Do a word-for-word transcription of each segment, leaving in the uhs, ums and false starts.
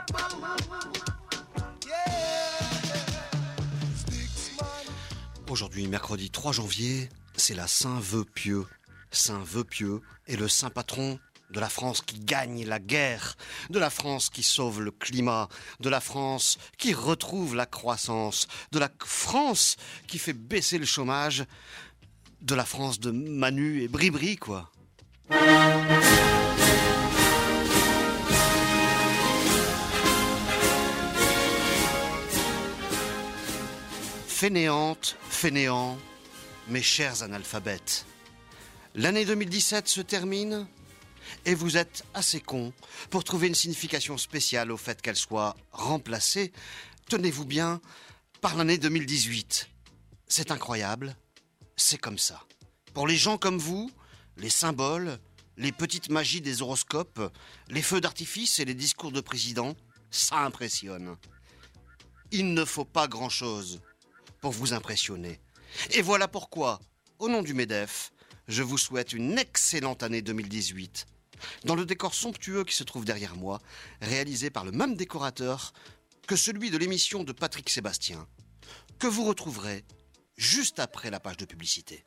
Aujourd'hui, mercredi trois janvier, c'est la Saint-Vœu-Pieux. Saint-Vœu-Pieux est le saint patron de la France qui gagne la guerre, de la France qui sauve le climat, de la France qui retrouve la croissance, de la France qui fait baisser le chômage, de la France de Manu et Bribri, quoi. Fainéante, fainéant, mes chers analphabètes, l'année deux mille dix-sept se termine et vous êtes assez cons pour trouver une signification spéciale au fait qu'elle soit remplacée, tenez-vous bien, par l'année deux mille dix-huit. C'est incroyable, c'est comme ça. Pour les gens comme vous, les symboles, les petites magies des horoscopes, les feux d'artifice et les discours de président, ça impressionne. Il ne faut pas grand-chose pour vous impressionner. Et voilà pourquoi, au nom du MEDEF, je vous souhaite une excellente année deux mille dix-huit. Dans le décor somptueux qui se trouve derrière moi, réalisé par le même décorateur que celui de l'émission de Patrick Sébastien, que vous retrouverez juste après la page de publicité.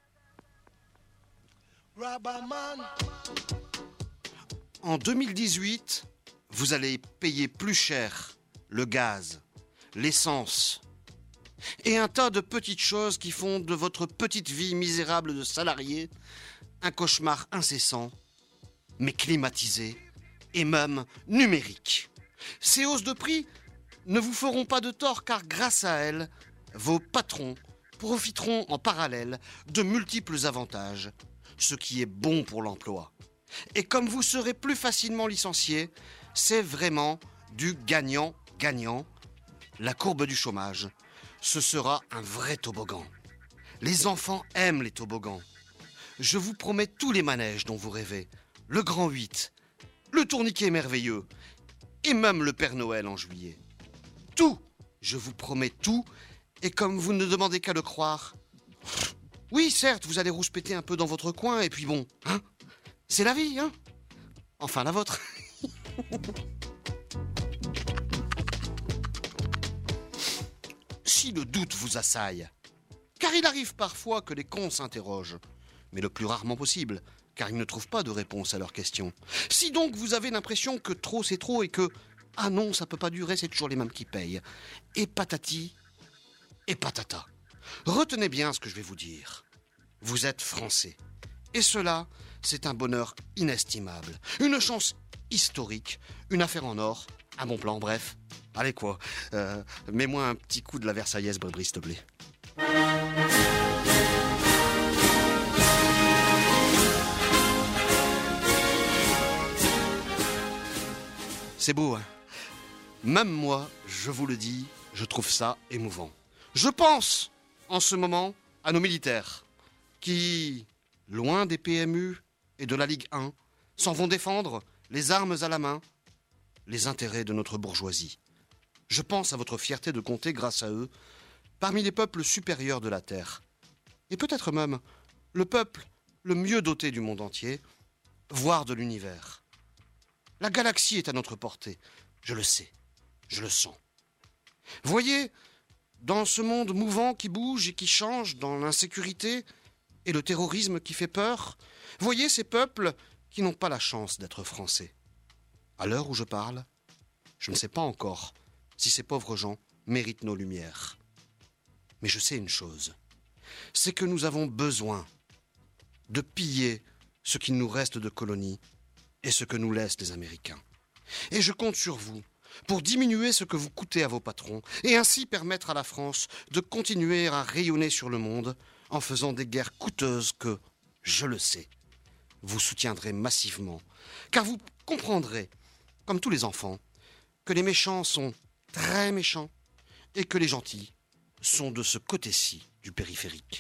En deux mille dix-huit, vous allez payer plus cher le gaz, l'essence et un tas de petites choses qui font de votre petite vie misérable de salarié un cauchemar incessant, mais climatisé et même numérique. Ces hausses de prix ne vous feront pas de tort car grâce à elles, vos patrons profiteront en parallèle de multiples avantages, ce qui est bon pour l'emploi. Et comme vous serez plus facilement licencié, c'est vraiment du gagnant-gagnant. La courbe du chômage, ce sera un vrai toboggan. Les enfants aiment les toboggans. Je vous promets tous les manèges dont vous rêvez. Le Grand huit, le tourniquet merveilleux et même le Père Noël en juillet. Tout, je vous promets tout, et comme vous ne demandez qu'à le croire, oui, certes, vous allez rouspéter un peu dans votre coin, et puis bon, hein, c'est la vie, hein. Enfin, la vôtre. Si le doute vous assaille, car il arrive parfois que les cons s'interrogent, mais le plus rarement possible, car ils ne trouvent pas de réponse à leurs questions. Si donc vous avez l'impression que trop c'est trop et que « ah non, ça peut pas durer, c'est toujours les mêmes qui payent », et patati et patata. Retenez bien ce que je vais vous dire. Vous êtes français. Et cela, c'est un bonheur inestimable. Une chance historique, une affaire en or, un bon plan, bref. Allez quoi, euh, mets-moi un petit coup de la Versaillaise, Bribri, s'il te plaît. C'est beau, hein? Même moi, je vous le dis, je trouve ça émouvant. Je pense, en ce moment, à nos militaires qui, loin des P M U et de la Ligue un, s'en vont défendre, les armes à la main, les intérêts de notre bourgeoisie. Je pense à votre fierté de compter, grâce à eux, parmi les peuples supérieurs de la Terre. Et peut-être même le peuple le mieux doté du monde entier, voire de l'univers. La galaxie est à notre portée. Je le sais, je le sens. Voyez, dans ce monde mouvant qui bouge et qui change, dans l'insécurité et le terrorisme qui fait peur, voyez ces peuples qui n'ont pas la chance d'être français. À l'heure où je parle, je ne sais pas encore si ces pauvres gens méritent nos lumières. Mais je sais une chose, c'est que nous avons besoin de piller ce qu'il nous reste de colonies et ce que nous laissent les Américains. Et je compte sur vous pour diminuer ce que vous coûtez à vos patrons et ainsi permettre à la France de continuer à rayonner sur le monde en faisant des guerres coûteuses que, je le sais, vous soutiendrez massivement. Car vous comprendrez, comme tous les enfants, que les méchants sont très méchants et que les gentils sont de ce côté-ci du périphérique.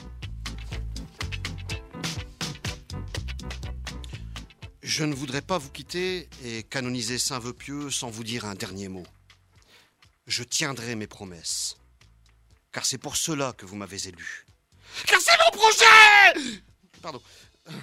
Je ne voudrais pas vous quitter et canoniser Saint-Vœu-Pieux sans vous dire un dernier mot. Je tiendrai mes promesses, car c'est pour cela que vous m'avez élu. Car c'est mon projet! Pardon.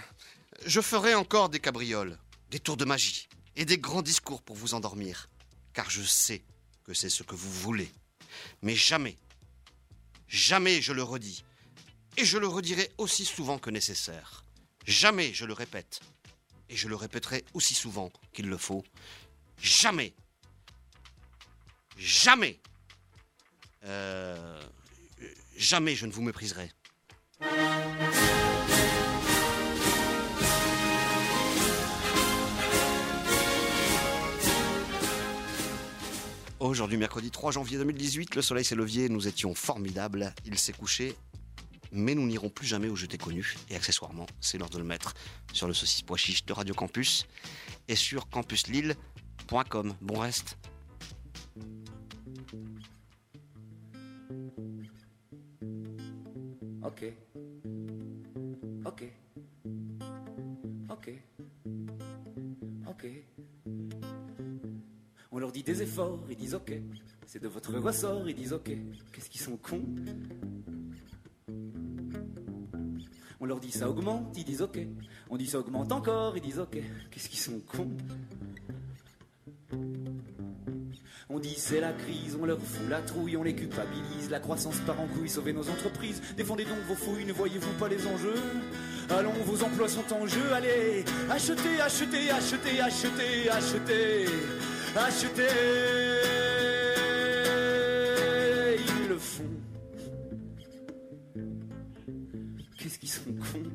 Je ferai encore des cabrioles, des tours de magie et des grands discours pour vous endormir. car je sais que c'est ce que vous voulez. Mais jamais, jamais je le redis, et je le redirai aussi souvent que nécessaire. Jamais je le répète, et je le répéterai aussi souvent qu'il le faut. Jamais, jamais, euh, jamais je ne vous mépriserai. Aujourd'hui, mercredi trois janvier deux mille dix-huit, le soleil s'est levé, nous étions formidables, il s'est couché, mais nous n'irons plus jamais où je t'ai connu. Et accessoirement, c'est l'heure de le mettre sur le saucisse pois chiche de Radio Campus et sur campus lille point com. Bon reste. Ok. Ok. Ok. Ok. On leur dit des efforts, ils disent ok. C'est de votre ressort, ils disent ok. Qu'est-ce qu'ils sont cons. On leur dit ça augmente, ils disent ok. On dit ça augmente encore, ils disent ok. Qu'est-ce qu'ils sont cons. On dit c'est la crise, on leur fout la trouille, on les culpabilise. La croissance part en couille, sauvez nos entreprises. Défendez donc vos fouilles, ne voyez-vous pas les enjeux? Allons, vos emplois sont en jeu, allez. Achetez, achetez, achetez, achetez, achetez. Achetez. Ils le font. Qu'est-ce qu'ils sont cons.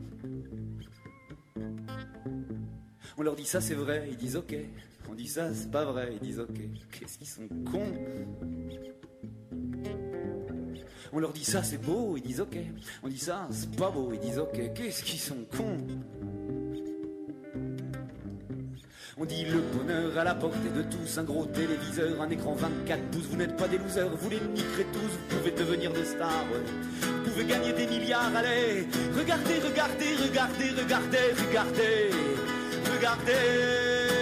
On leur dit ça c'est vrai, ils disent ok. On dit ça c'est pas vrai, ils disent ok. Qu'est-ce qu'ils sont cons. On leur dit ça c'est beau, ils disent ok. On dit ça c'est pas beau, ils disent ok. Qu'est-ce qu'ils sont cons. On dit le bonheur à la portée de tous, un gros téléviseur, un écran vingt-quatre pouces. Vous n'êtes pas des losers, vous les niquerez tous. Vous pouvez devenir des stars, vous pouvez gagner des milliards. Allez, regardez, regardez, regardez, regardez, regardez, regardez.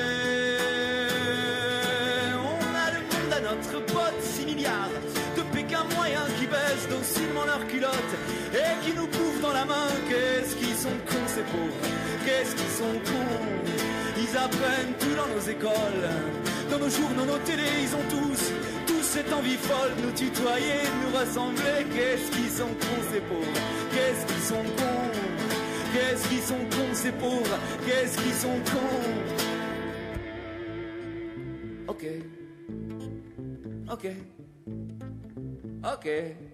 On a le monde à notre pote, six milliards de Pékin moyens qui baissent docilement leurs culottes et qui nous bouffent dans la main. Qu'est-ce qu'ils sont cons ces pauvres, qu'est-ce qu'ils sont cons. Ils apprennent tout dans nos écoles, dans nos journaux, nos télés, ils ont tous, tous cette envie folle, nous tutoyer, nous ressembler. Qu'est-ce qu'ils sont cons ces pauvres, qu'est-ce qu'ils sont cons, qu'est-ce qu'ils sont cons ces pauvres, qu'est-ce qu'ils sont cons. Ok, ok, ok.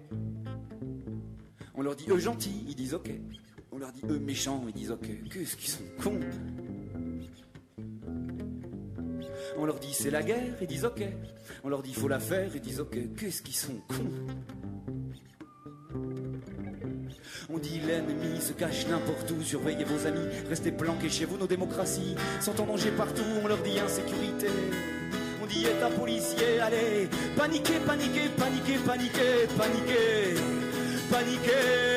On leur dit eux gentils, ils disent ok. On leur dit eux méchants, ils disent ok. Qu'est-ce qu'ils sont cons. On leur dit c'est la guerre, ils disent ok. On leur dit faut la faire, ils disent ok. Qu'est-ce qu'ils sont cons. On dit l'ennemi se cache n'importe où, surveillez vos amis, restez planqués chez vous, nos démocraties sont en danger partout. On leur dit insécurité, on dit état policier, allez, paniquez, paniquez, paniquez, paniquez, paniquez, paniquez.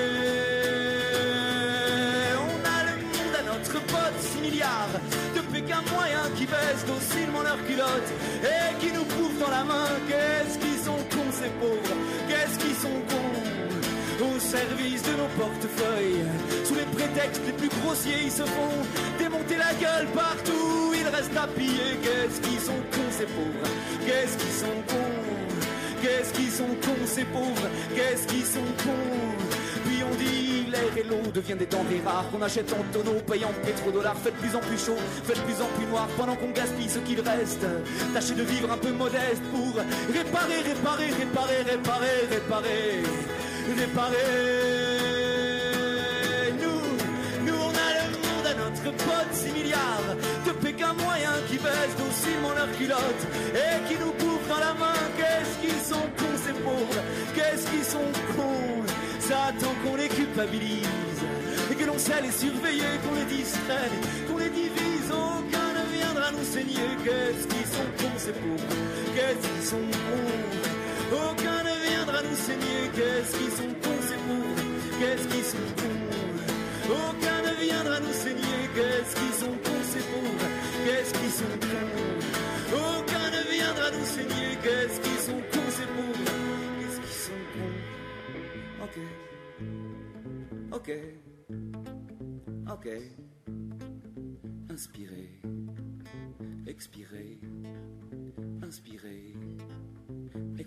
On a le monde à notre pote, six milliards de Pékin moyens qui baissent docilement leurs culottes et qui nous bouffent dans la main. Qu'est-ce qu'ils sont cons ces pauvres, qu'est-ce qu'ils sont cons. Au service de nos portefeuilles, sous les prétextes les plus grossiers, ils se font démonter la gueule partout. Ils restent à piller. Qu'est-ce qu'ils sont cons ces pauvres, qu'est-ce qu'ils sont cons, qu'est-ce qu'ils sont cons ces pauvres, qu'est-ce qu'ils sont cons. Puis on dit l'air et l'eau deviennent des denrées rares qu'on achète en tonneaux, payant pétrodollars. Faites plus en plus chaud, faites plus en plus noir pendant qu'on gaspille ce qu'il reste. Tâchez de vivre un peu modeste pour réparer, réparer, réparer, réparer, réparer. Réparer. Nous, nous on a le monde à notre pote, six milliards de Pékin moyens qui baissent docilement leurs culottes et qui nous bouffent dans la main. Qu'est-ce qu'ils sont cons ces pauvres, qu'est-ce qu'ils sont cons. Ça attend qu'on les culpabilise et que l'on sait les surveiller, qu'on les distrait, qu'on les divise. Aucun ne viendra nous saigner. Qu'est-ce qu'ils sont cons ces pauvres, qu'est-ce qu'ils sont cons. Aucun ne viendra nous saigner. Qu'est-ce qu'ils sont cons ces pauvres, qu'est-ce qu'ils sont cons. Aucun ne viendra nous saigner. Qu'est-ce qu'ils sont cons ces pauvres, qu'est-ce qu'ils sont cons. Aucun ne viendra nous saigner. Qu'est-ce qu'ils sont cons ces pauvres, qu'est-ce qu'ils sont cons. Ok, ok, ok. Inspirez, expirez, inspirez.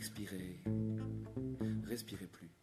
expirez, respirez plus.